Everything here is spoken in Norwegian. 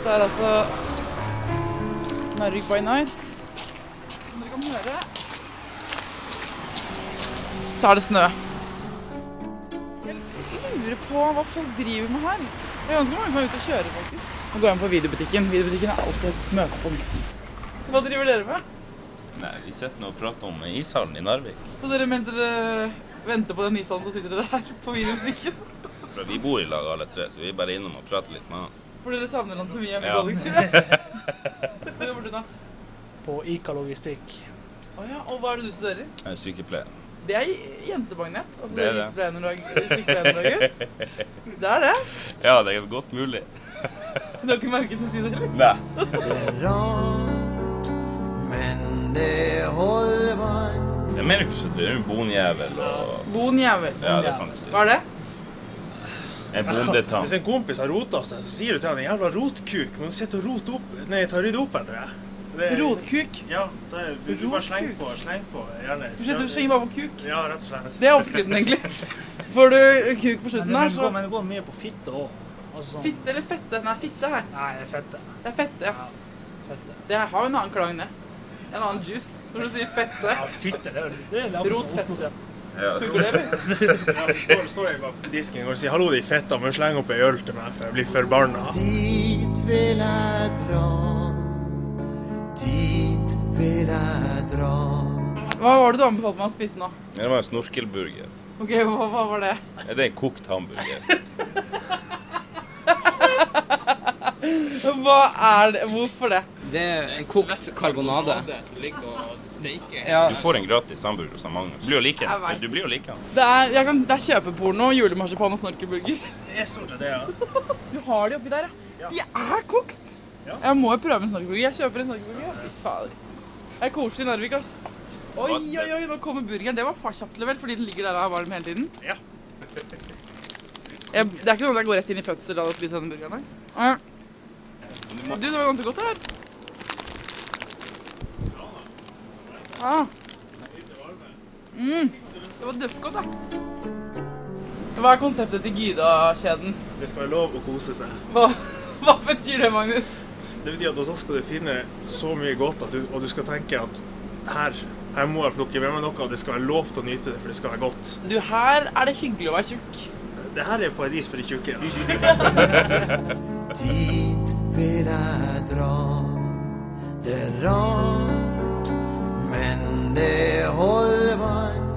Dette altså Narvik by Night. Som dere kan høre. Så det snø. Jeg lurer på hva folk driver med her. Det ganske mange som ute og kjører faktisk. Nå går jeg på videobutikken. Videobutikken alltid et møtepunkt. Hva driver dere med? Nei, vi sitter nå og prater om ishallen I Narvik. Så mens dere venter på den ishallen, så sitter dere her på videobutikken? For vi bor I lag alle tre, så vi bare innom og prater litt med han. For dere savner han så mye med kollektivet. Hva jobber du da? På ICA Logistikk. Ja, og hva det du studerer? Jeg sykepleier. Det jentemagnet. Altså det sykepleier når du gutt. Det det. Ja, det godt mulig. Du har ikke merket noe til det? Nei. Det rart, men det holder vann. Jeg mener ikke så det en bonjævel og... Bonjævel? Ja, det kan du si. Hva det? En bondetann. Hvis en kompis har rotet oss det, så sier du til han en jævla rotkuk. Men du sitter og roter opp, nei, tar rydde opp etter det. Rotkuk? Ja, du bare sleng på, gjerne. Du slenger bare på kuk? Ja, rett og slett. Det oppskriften egentlig. Får du kuk på slutten her, så... Men det går mye på fitte også. Altså, fitte eller fette? Nei, fitte her. Nei, det fette. Det fette, ja. Fette. Det har jo en annen klang, det. En annen juice, når du sier fette. Ja, fitte, det rotfette. Ja, så står jeg bak disken og sier, hallo de fetta, men sleng opp en øl til meg, for jeg blir forbarnet. Dit vil jeg dra, dit vil jeg dra. Hva var det du anbefalte meg å spise nå? Det var en snorkelburger. Ok, hva var det? Det en kokt hamburger. Hva det? Hvorfor det? Det en kokt karbonade. Som ligger og steker. Ja. Du får en gratis hamburger hos Magnus. Du blir jo like han. Det kjøpeporno, julemarsipan og snorkelburger. Det stort det, ja. Du har de oppi der, ja. De kokt. Jeg må jo prøve en snorkelburger. Jeg kjøper en snorkelburger. Fy fader. Det koselig I Narvik, ass. Oi, nå kommer burgeren. Det var kjapt level, fordi den ligger der og varm hele tiden. Ja. Det ikke noe at jeg går rett inn I fødsel og spiser denne burgeren, nei. Du, det var ganske godt det her. Det var dødsgodt, da. Hva konseptet til Gyda-kjeden? Det skal være lov å kose seg. Hva betyr det, Magnus? Det betyr at også skal du finne så mye godt, og du skal tenke at her må jeg plukke med meg noe, og det skal være lov til å nyte det, for det skal være godt. Du, her det hyggelig å være tjukk. Det her paradis for de tjukke, ja. Dit vil jeg dra, det rart, men det holder vann.